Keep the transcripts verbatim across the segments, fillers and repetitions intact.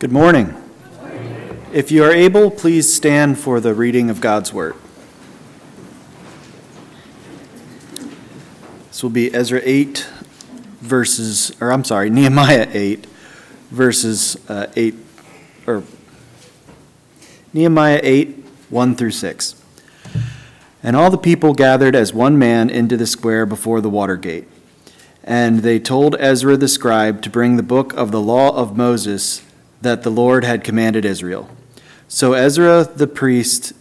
Good morning. If you are able, please stand for the reading of God's Word. This will be Ezra eight, verses, or I'm sorry, Nehemiah eight, verses uh, eight, or Nehemiah eight, one through six. And all the people gathered as one man into the square before the water gate. And they told Ezra the scribe to bring the book of the law of Moses that the Lord had commanded Israel. So Ezra the priest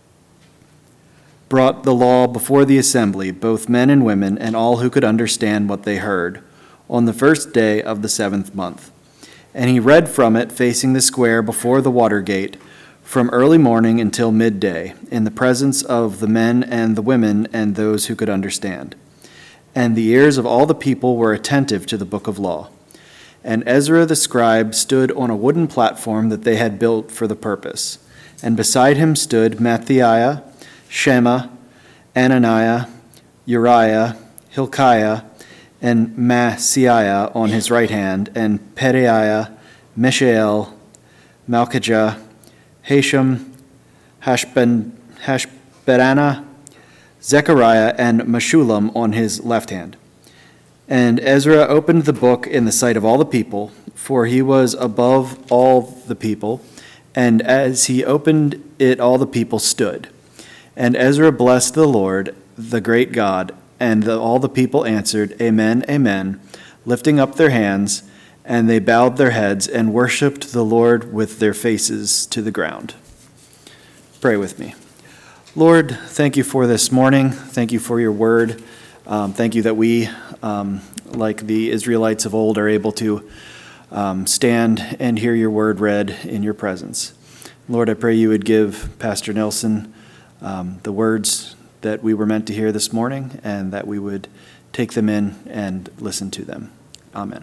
brought the law before the assembly, both men and women, and all who could understand what they heard, on the first day of the seventh month. And he read from it facing the square before the water gate, from early morning until midday, in the presence of the men and the women and those who could understand. And the ears of all the people were attentive to the book of law. And Ezra the scribe stood on a wooden platform that they had built for the purpose. And beside him stood Matthiah, Shema, Ananiah, Uriah, Hilkiah, and Maaseiah on his right hand, and Pedaiah, Mishael, Malchijah, Hashem, Hashben, Hashbaddanah, Zechariah, and Meshullam on his left hand. And Ezra opened the book in the sight of all the people, for he was above all the people, and as he opened it, all the people stood. And Ezra blessed the Lord, the great God, and the, all the people answered, Amen, Amen, lifting up their hands, and they bowed their heads and worshipped the Lord with their faces to the ground. Pray with me. Lord, thank you for this morning. Thank you for your word. Um, thank you that we, um, like the Israelites of old, are able to um, stand and hear your word read in your presence. Lord, I pray you would give Pastor Nelson um, the words that we were meant to hear this morning, and that we would take them in and listen to them. Amen.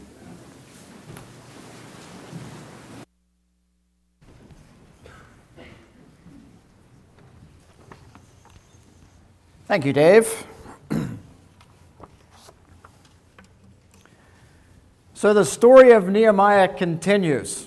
Thank you, Dave. So the story of Nehemiah continues.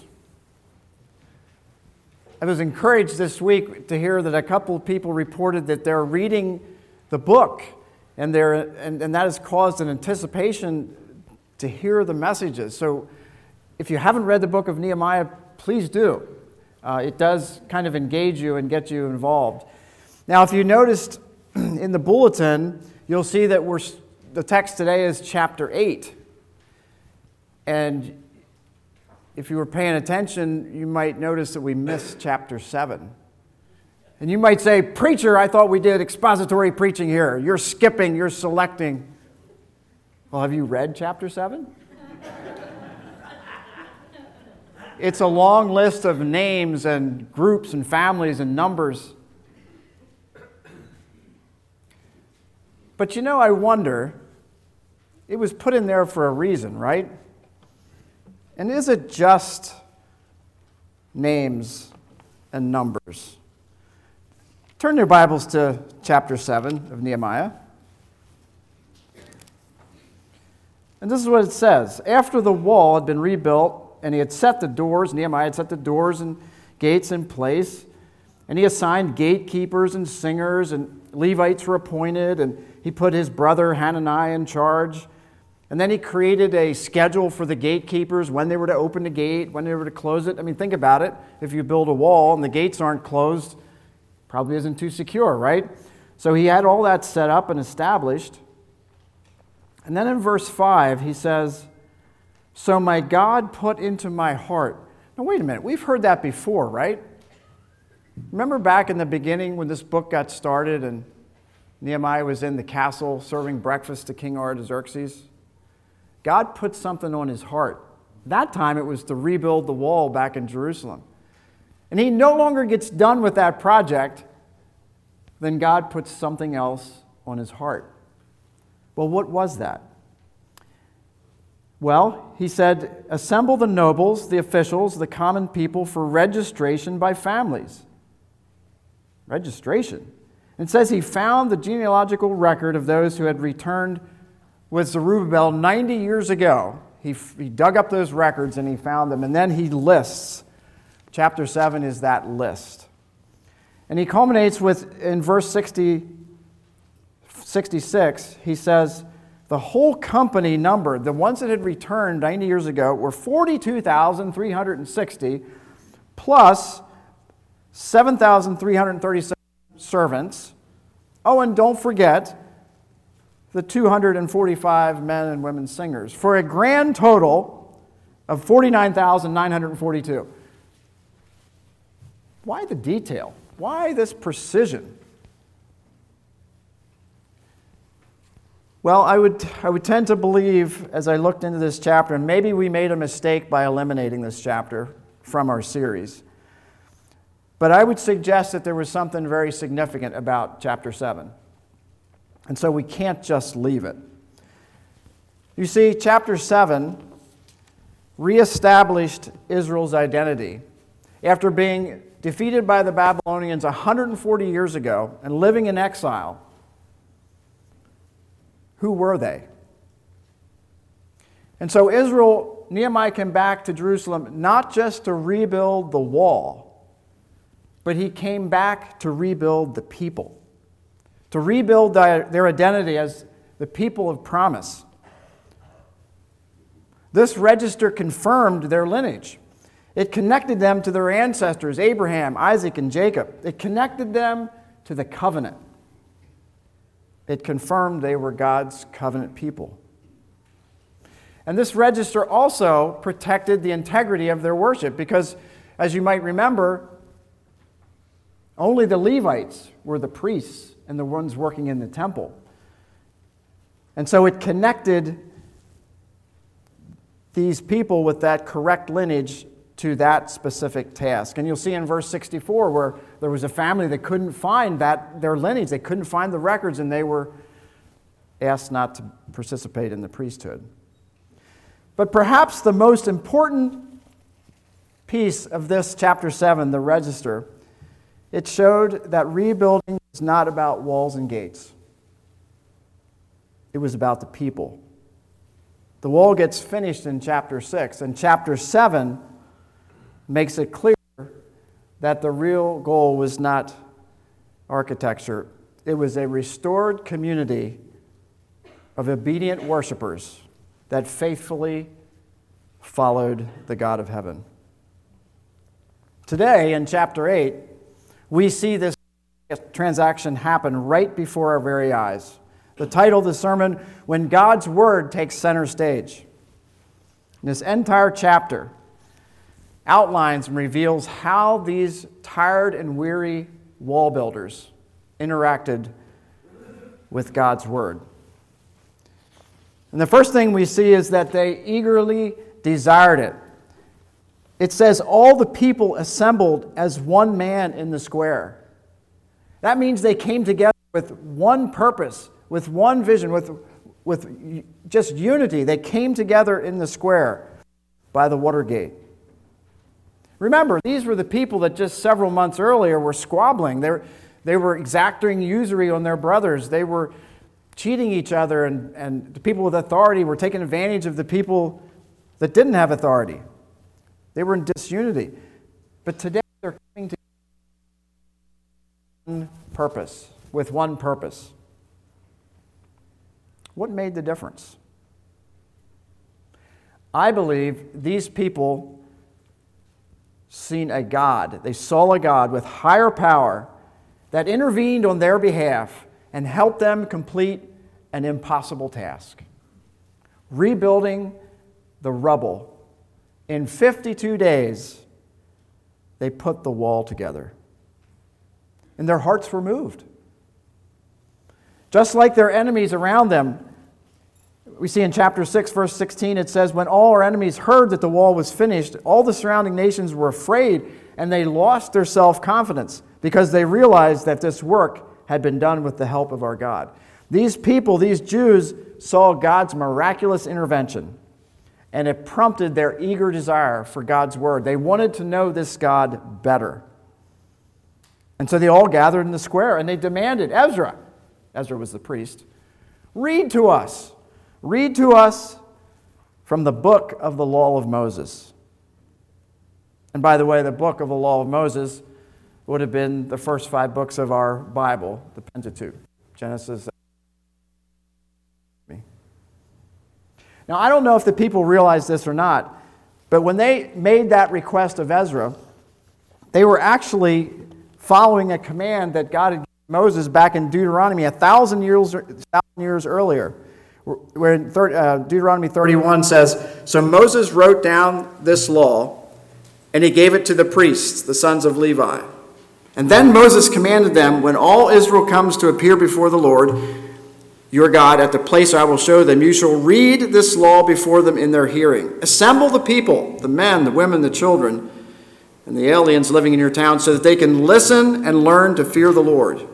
I was encouraged this week to hear that a couple of people reported that they're reading the book, and, they're, and, and that has caused an anticipation to hear the messages. So if you haven't read the book of Nehemiah, please do. Uh, it does kind of engage you and get you involved. Now, if you noticed in the bulletin, you'll see that we're the text today is chapter eight. And if you were paying attention, you might notice that we missed chapter seven. And you might say, Preacher, I thought we did expository preaching here. You're skipping, you're selecting. Well, have you read chapter seven? It's a long list of names and groups and families and numbers. But you know, I wonder, it was put in there for a reason, right? And is it just names and numbers? Turn your Bibles to chapter seven of Nehemiah. And this is what it says. After the wall had been rebuilt, and he had set the doors, Nehemiah had set the doors and gates in place, and he assigned gatekeepers and singers, and Levites were appointed, and he put his brother Hananiah in charge. And then he created a schedule for the gatekeepers, when they were to open the gate, when they were to close it. I mean, think about it. If you build a wall and the gates aren't closed, probably isn't too secure, right? So he had all that set up and established. And then in verse five, he says, So my God put into my heart. Now, wait a minute. We've heard that before, right? Remember back in the beginning when this book got started and Nehemiah was in the castle serving breakfast to King Artaxerxes? God put something on his heart. That time it was to rebuild the wall back in Jerusalem. And he no longer gets done with that project, then God puts something else on his heart. Well, what was that? Well, he said, assemble the nobles, the officials, the common people for registration by families. Registration. It says he found the genealogical record of those who had returned with Zerubbabel ninety years ago. He, he dug up those records and he found them, and then he lists. Chapter seven is that list. And he culminates with, in verse sixty, sixty-six, he says, the whole company numbered, the ones that had returned ninety years ago, were forty-two thousand three hundred sixty, plus seven thousand three hundred thirty-seven servants. Oh, and don't forget the two hundred forty-five men and women singers, for a grand total of forty-nine thousand nine hundred forty-two. Why the detail? Why this precision? Well, I would, I would tend to believe, as I looked into this chapter, and maybe we made a mistake by eliminating this chapter from our series, but I would suggest that there was something very significant about chapter seven. And so we can't just leave it. You see, chapter seven reestablished Israel's identity after being defeated by the Babylonians one hundred forty years ago and living in exile. Who were they? And so Israel, Nehemiah came back to Jerusalem not just to rebuild the wall, but he came back to rebuild the people, to rebuild their identity as the people of promise. This register confirmed their lineage. It connected them to their ancestors, Abraham, Isaac, and Jacob. It connected them to the covenant. It confirmed they were God's covenant people. And this register also protected the integrity of their worship because, as you might remember, only the Levites were the priests and the ones working in the temple. And so it connected these people with that correct lineage to that specific task. And you'll see in verse sixty-four where there was a family that couldn't find that their lineage. They couldn't find the records, and they were asked not to participate in the priesthood. But perhaps the most important piece of this chapter seven, the register, it showed that rebuilding was not about walls and gates. It was about the people. The wall gets finished in chapter six, and chapter seven makes it clear that the real goal was not architecture. It was a restored community of obedient worshipers that faithfully followed the God of heaven. Today, in chapter eight, we see this transaction happen right before our very eyes. The title of the sermon, When God's Word Takes Center Stage. And this entire chapter outlines and reveals how these tired and weary wall builders interacted with God's Word. And the first thing we see is that they eagerly desired it. It says, all the people assembled as one man in the square. That means they came together with one purpose, with one vision, with, with just unity. They came together in the square by the water gate. Remember, these were the people that just several months earlier were squabbling. They were, they were exacting usury on their brothers. They were cheating each other, and, and the people with authority were taking advantage of the people that didn't have authority. They were in disunity. But today they're coming to one purpose, with one purpose. What made the difference? I believe these people seen a God. They saw a God with higher power that intervened on their behalf and helped them complete an impossible task. Rebuilding the rubble. In fifty-two days, they put the wall together. And their hearts were moved. Just like their enemies around them, we see in chapter six, verse sixteen, it says, when all our enemies heard that the wall was finished, all the surrounding nations were afraid, and they lost their self-confidence because they realized that this work had been done with the help of our God. These people, these Jews, saw God's miraculous intervention, and it prompted their eager desire for God's word. They wanted to know this God better. And so they all gathered in the square, and they demanded, Ezra, Ezra was the priest, read to us. Read to us from the book of the law of Moses. And by the way, the book of the law of Moses would have been the first five books of our Bible, the Pentateuch, Genesis. Now, I don't know if the people realize this or not, but when they made that request of Ezra, they were actually following a command that God had given Moses back in Deuteronomy a thousand years, thousand years earlier, where uh, Deuteronomy thirty-one says, "So Moses wrote down this law, and he gave it to the priests, the sons of Levi. And then Moses commanded them, when all Israel comes to appear before the Lord, your God, at the place I will show them, you shall read this law before them in their hearing. Assemble the people, the men, the women, the children, and the aliens living in your town, so that they can listen and learn to fear the Lord."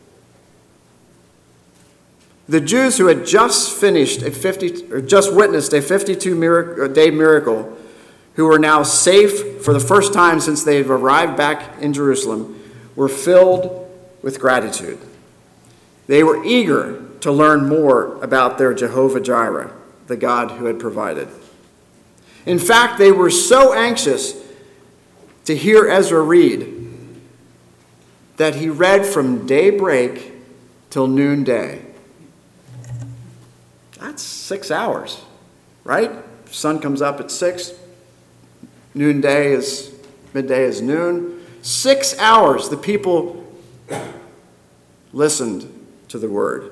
The Jews who had just finished a fifty, or just witnessed a fifty-two day miracle, who were now safe for the first time since they had arrived back in Jerusalem, were filled with gratitude. They were eager to learn more about their Jehovah Jireh, the God who had provided. In fact, they were so anxious to hear Ezra read that he read from daybreak till noonday. That's six hours, right? Sun comes up at six. Noonday is, midday is noon. Six hours the people listened to the word.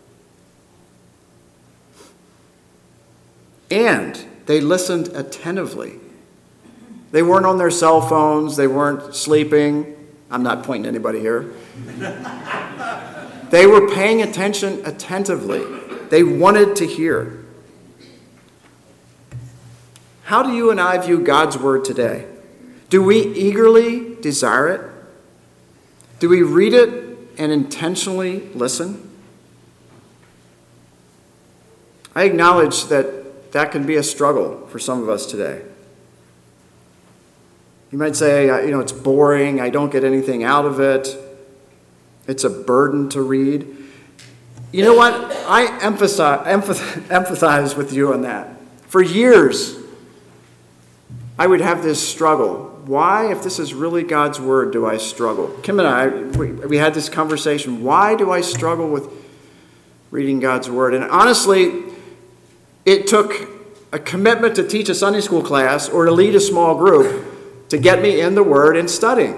And they listened attentively. They weren't on their cell phones. They weren't sleeping. I'm not pointing at anybody here. They were paying attention attentively. They wanted to hear. How do you and I view God's word today? Do we eagerly desire it? Do we read it and intentionally listen? I acknowledge that that can be a struggle for some of us today. You might say, you know, it's boring. I don't get anything out of it. It's a burden to read. You know what? I emphasize, empathize with you on that. For years, I would have this struggle. Why, if this is really God's word, do I struggle? Kim and I, we, we had this conversation. Why do I struggle with reading God's word? And honestly, it took a commitment to teach a Sunday school class or to lead a small group to get me in the word and studying.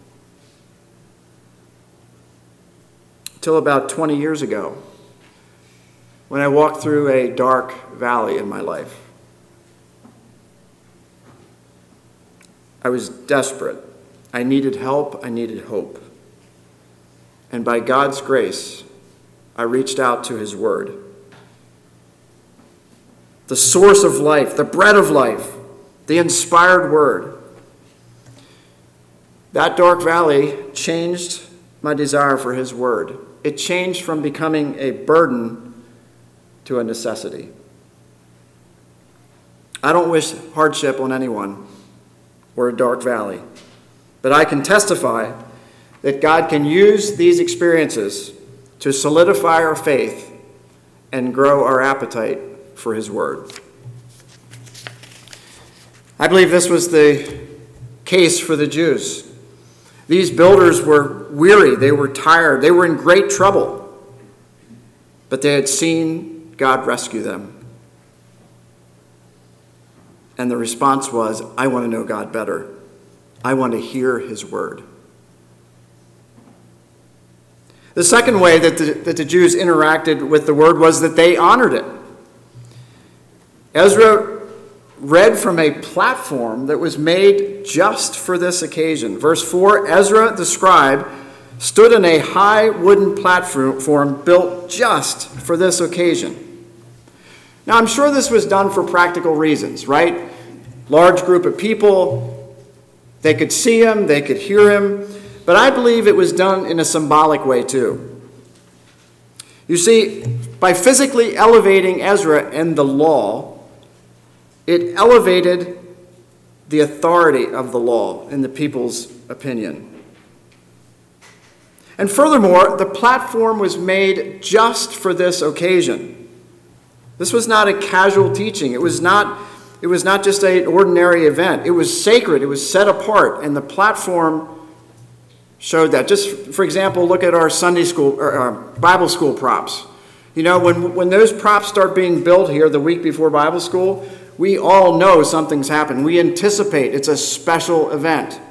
Till about twenty years ago, when I walked through a dark valley in my life. I was desperate. I needed help. I needed hope. And by God's grace, I reached out to his word. The source of life, the bread of life, the inspired word. That dark valley changed my desire for his word. It changed from becoming a burden to a necessity. I don't wish hardship on anyone or a dark valley, but I can testify that God can use these experiences to solidify our faith and grow our appetite for his word. I believe this was the case for the Jews. These builders were weary, they were tired, they were in great trouble, but they had seen God rescue them. And the response was, I want to know God better. I want to hear his word. The second way that the, that the Jews interacted with the word was that they honored it. Ezra read from a platform that was made just for this occasion. Verse four, Ezra the scribe stood on a high wooden platform built just for this occasion. Now, I'm sure this was done for practical reasons, right? Large group of people, they could see him, they could hear him, but I believe it was done in a symbolic way too. You see, by physically elevating Ezra and the law, it elevated the authority of the law in the people's opinion. And furthermore, the platform was made just for this occasion. This was not a casual teaching. It was not, it was not just an ordinary event. It was sacred. It was set apart, and the platform showed that. Just for example, look at our Sunday school or our Bible school props. You know, when, when those props start being built here the week before Bible school, we all know something's happened. We anticipate it's a special event.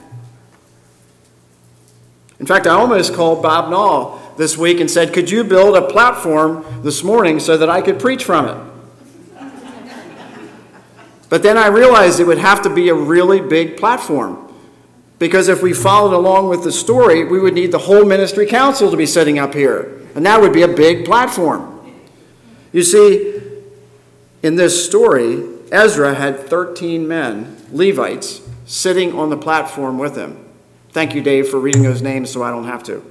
In fact, I almost called Bob Nall this week and said, could you build a platform this morning so that I could preach from it? But then I realized it would have to be a really big platform. Because if we followed along with the story, we would need the whole ministry council to be sitting up here. And that would be a big platform. You see, in this story, Ezra had thirteen men, Levites, sitting on the platform with him. Thank you, Dave, for reading those names so I don't have to.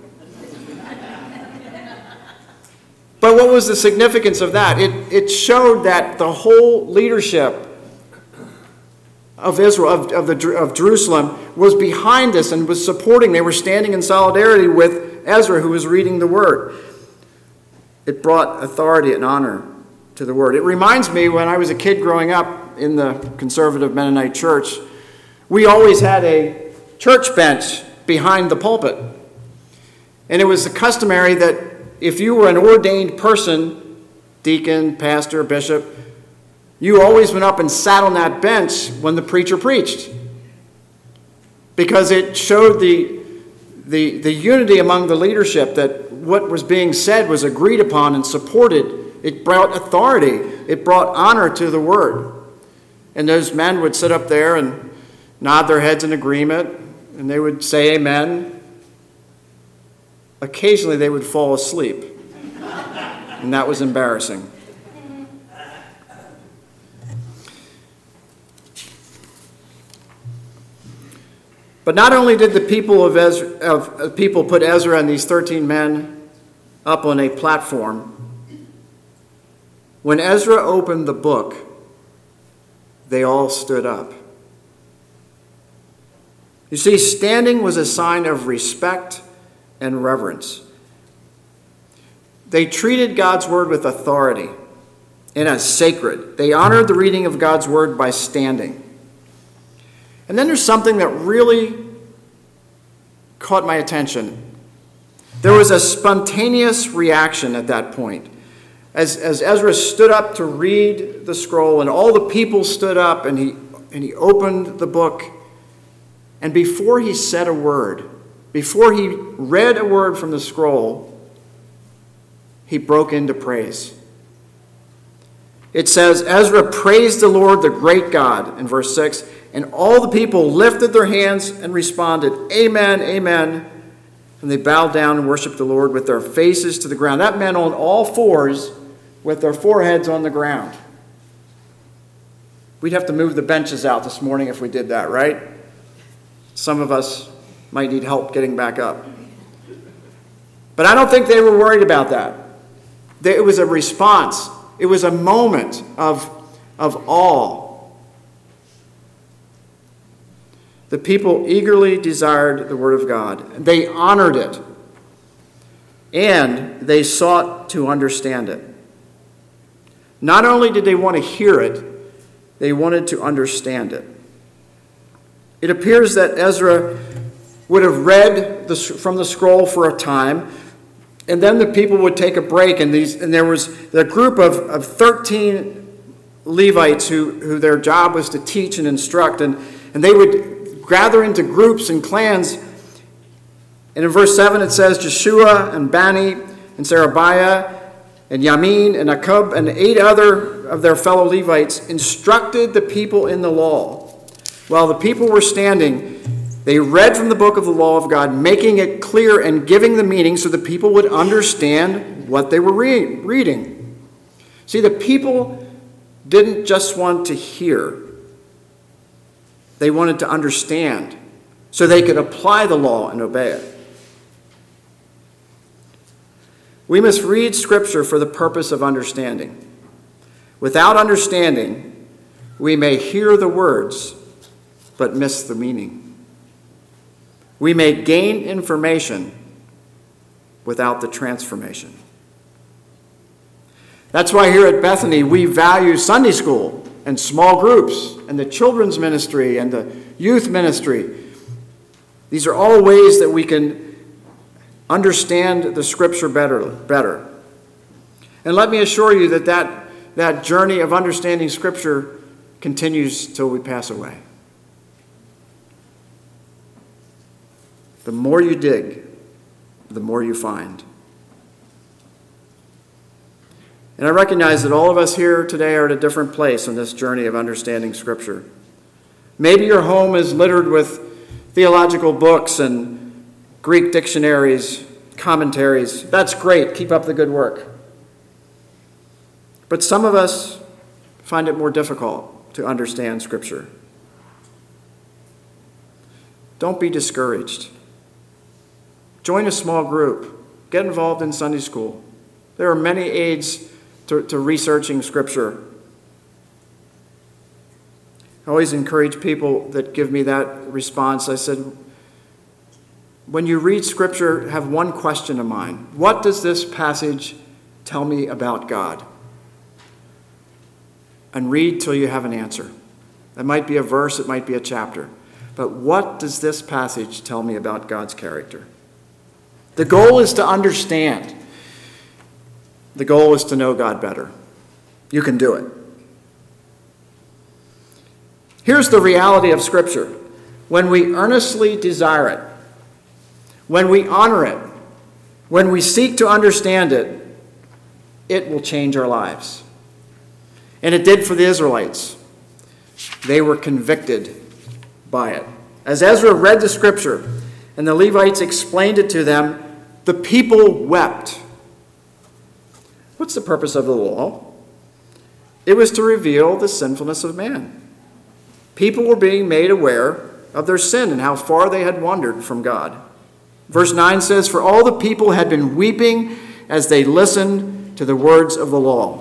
But what was the significance of that? It, it showed that the whole leadership of Israel, of, of, the, of Jerusalem, was behind this and was supporting. They were standing in solidarity with Ezra, who was reading the word. It brought authority and honor to the word. It reminds me when I was a kid growing up in the conservative Mennonite church, we always had a church bench behind the pulpit. And it was customary that if you were an ordained person, deacon, pastor, bishop, you always went up and sat on that bench when the preacher preached. Because it showed the, the, the unity among the leadership, that what was being said was agreed upon and supported. It brought authority. It brought honor to the word. And those men would sit up there and nod their heads in agreement, and they would say amen. Occasionally they would fall asleep, and that was embarrassing. But not only did the people of Ezra, of, of people put Ezra and these thirteen men up on a platform, when Ezra opened the book, they all stood up. You see, standing was a sign of respect and reverence. They treated God's word with authority and as sacred. They honored the reading of God's word by standing. And then there's something that really caught my attention. There was a spontaneous reaction at that point. As, as Ezra stood up to read the scroll, and all the people stood up, and he, and he opened the book, and before he said a word, before he read a word from the scroll, he broke into praise. It says, Ezra praised the Lord, the great God, in verse six, and all the people lifted their hands and responded, Amen, amen. And they bowed down and worshiped the Lord with their faces to the ground. That meant on all fours with their foreheads on the ground. We'd have to move the benches out this morning if we did that, right? Some of us might need help getting back up. But I don't think they were worried about that. It was a response. It was a moment of, of awe. The people eagerly desired the word of God. They honored it. And they sought to understand it. Not only did they want to hear it, they wanted to understand it. It appears that Ezra would have read the, from the scroll for a time, and then the people would take a break, and these and there was a group of, of thirteen Levites who, who their job was to teach and instruct, and, and they would gather into groups and clans. And in verse seven it says, Jeshua and Bani and Sherebiah and Yamin and Akub and eight other of their fellow Levites instructed the people in the law. While the people were standing, they read from the book of the law of God, making it clear and giving the meaning so the people would understand what they were re- reading. See, the people didn't just want to hear. They wanted to understand so they could apply the law and obey it. We must read Scripture for the purpose of understanding. Without understanding, we may hear the words, but miss the meaning. We may gain information without the transformation. That's why here at Bethany we value Sunday school and small groups and the children's ministry and the youth ministry. These are all ways that we can understand the Scripture better. better. And let me assure you that, that that journey of understanding Scripture continues till we pass away. The more you dig, the more you find. And I recognize that all of us here today are at a different place in this journey of understanding Scripture. Maybe your home is littered with theological books and Greek dictionaries, commentaries. That's great. Keep up the good work. But some of us find it more difficult to understand Scripture. Don't be discouraged. Join a small group. Get involved in Sunday school. There are many aids to, to researching Scripture. I always encourage people that give me that response. I said, when you read Scripture, have one question in mind. What does this passage tell me about God? And read till you have an answer. That might be a verse, it might be a chapter. But what does this passage tell me about God's character? The goal is to understand. The goal is to know God better. You can do it. Here's the reality of Scripture. When we earnestly desire it, when we honor it, when we seek to understand it, it will change our lives. And it did for the Israelites. They were convicted by it. As Ezra read the Scripture and the Levites explained it to them, the people wept. What's the purpose of the law? It was to reveal the sinfulness of man. People were being made aware of their sin and how far they had wandered from God. Verse nine says, "For all the people had been weeping as they listened to the words of the law."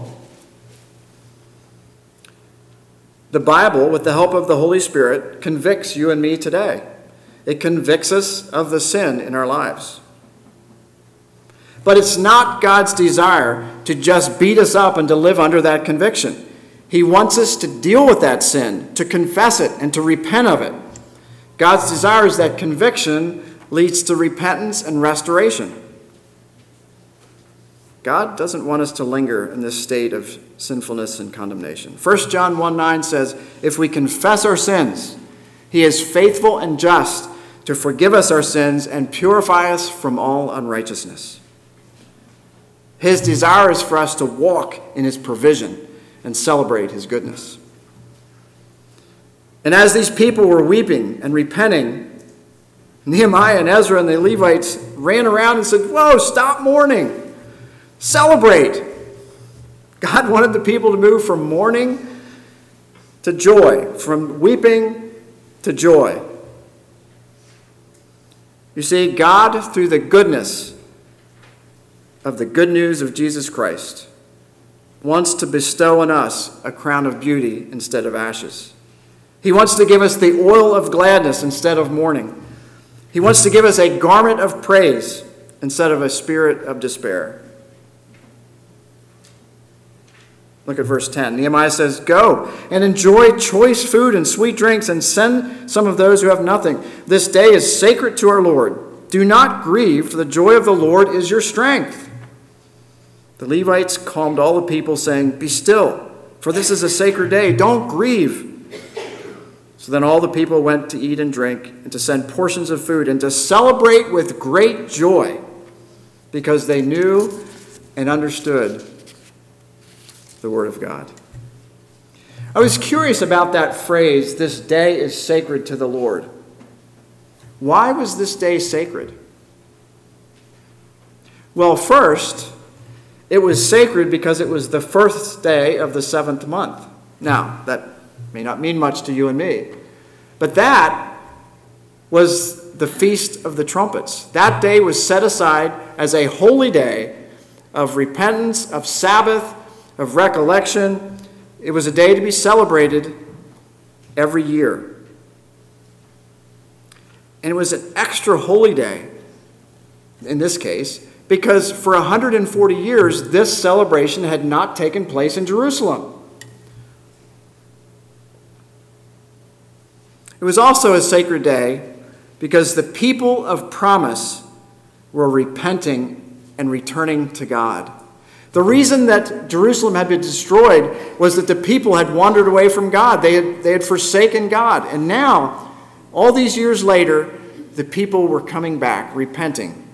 The Bible, with the help of the Holy Spirit, convicts you and me today. It convicts us of the sin in our lives. But it's not God's desire to just beat us up and to live under that conviction. He wants us to deal with that sin, to confess it, and to repent of it. God's desire is that conviction leads to repentance and restoration. God doesn't want us to linger in this state of sinfulness and condemnation. First John one nine says, "If we confess our sins, he is faithful and just to forgive us our sins and purify us from all unrighteousness." His desire is for us to walk in his provision and celebrate his goodness. And as these people were weeping and repenting, Nehemiah and Ezra and the Levites ran around and said, "Whoa, stop mourning. Celebrate." God wanted the people to move from mourning to joy, from weeping to joy. You see, God, through the goodness of the good news of Jesus Christ, wants to bestow on us a crown of beauty instead of ashes. He wants to give us the oil of gladness instead of mourning. He wants to give us a garment of praise instead of a spirit of despair. Look at verse ten. Nehemiah says, "Go and enjoy choice food and sweet drinks and send some of those who have nothing. This day is sacred to our Lord. Do not grieve, for the joy of the Lord is your strength." The Levites calmed all the people, saying, "Be still, for this is a sacred day. Don't grieve." So then all the people went to eat and drink, and to send portions of food, and to celebrate with great joy, because they knew and understood the word of God. I was curious about that phrase, "This day is sacred to the Lord." Why was this day sacred? Well, first, it was sacred because it was the first day of the seventh month. Now, that may not mean much to you and me, but that was the Feast of the Trumpets. That day was set aside as a holy day of repentance, of Sabbath, of recollection. It was a day to be celebrated every year. And it was an extra holy day, in this case, because for one hundred forty years, this celebration had not taken place in Jerusalem. It was also a sacred day because the people of promise were repenting and returning to God. The reason that Jerusalem had been destroyed was that the people had wandered away from God. They had, they had forsaken God. And now, all these years later, the people were coming back, repenting.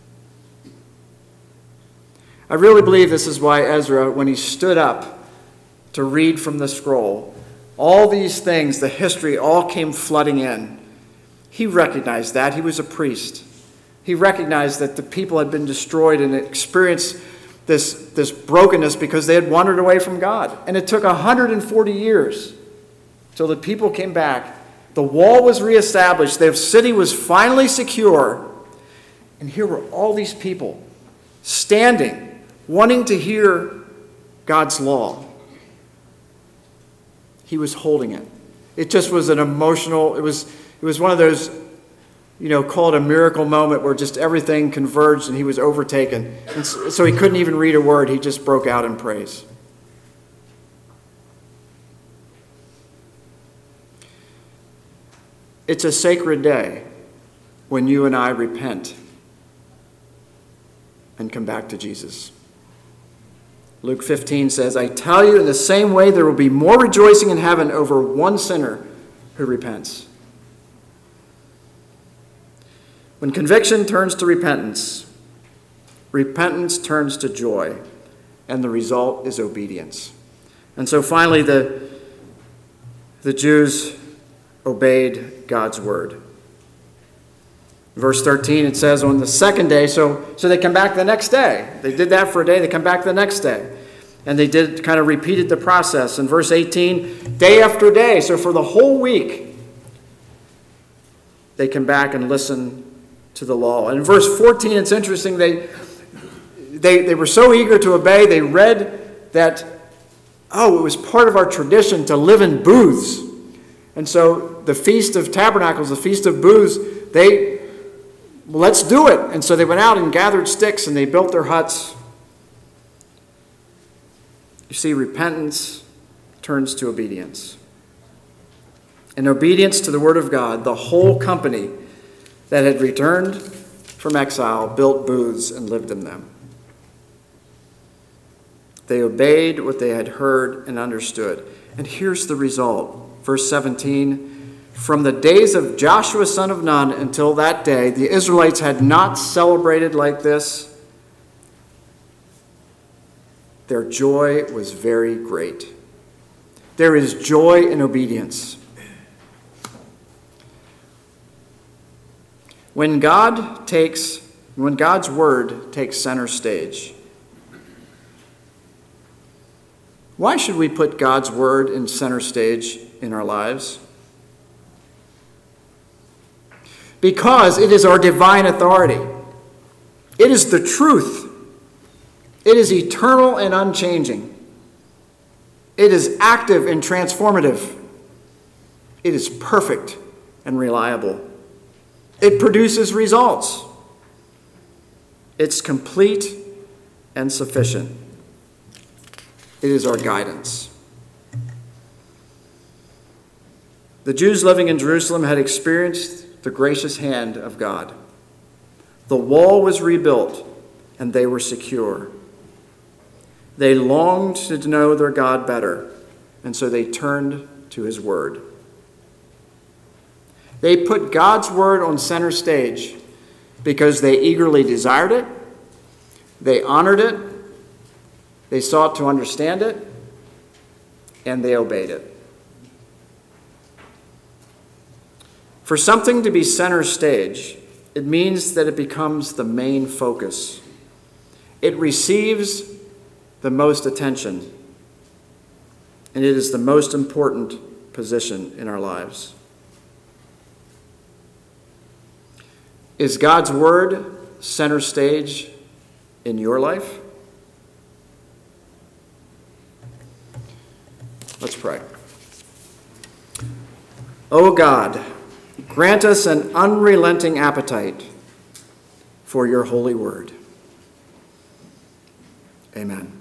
I really believe this is why Ezra, when he stood up to read from the scroll, all these things, the history, all came flooding in. He recognized that. He was a priest. He recognized that the people had been destroyed and experienced this, this brokenness because they had wandered away from God. And it took one hundred forty years till the people came back. The wall was reestablished. The city was finally secure. And here were all these people standing, wanting to hear God's law. He was holding it. It just was an emotional, it was it was one of those, you know, called a miracle moment where just everything converged and he was overtaken. And so, so he couldn't even read a word. He just broke out in praise. It's a sacred day when you and I repent and come back to Jesus. Luke fifteen says, I tell you, in the same way there will be more rejoicing in heaven over one sinner who repents. When conviction turns to repentance, repentance turns to joy, and the result is obedience. And so finally, the, the Jews obeyed God's word. Verse thirteen, it says on the second day, so, so they come back the next day. They did that for a day, they come back the next day. And they did kind of repeated the process. In verse eighteen, day after day, so for the whole week, they come back and listen to the law. And in verse fourteen, it's interesting, they, they, they were so eager to obey, they read that, oh, it was part of our tradition to live in booths. And so the Feast of Tabernacles, the Feast of Booths, they... Well, let's do it. And so they went out and gathered sticks and they built their huts. You see, repentance turns to obedience. In obedience to the word of God, the whole company that had returned from exile built booths and lived in them. They obeyed what they had heard and understood. And here's the result. Verse seventeen, from the days of Joshua son of Nun until that day, the Israelites had not celebrated like this. Their joy was very great. There is joy in obedience. When God takes, when God's word takes center stage, why should we put God's word in center stage in our lives? Because it is our divine authority. It is the truth. It is eternal and unchanging. It is active and transformative. It is perfect and reliable. It produces results. It's complete and sufficient. It is our guidance. The Jews living in Jerusalem had experienced the gracious hand of God. The wall was rebuilt, and they were secure. They longed to know their God better, and so they turned to his word. They put God's word on center stage because they eagerly desired it, they honored it, they sought to understand it, and they obeyed it. For something to be center stage, it means that it becomes the main focus. It receives the most attention, and it is the most important position in our lives. Is God's word center stage in your life? Let's pray. O God, grant us an unrelenting appetite for your holy word. Amen.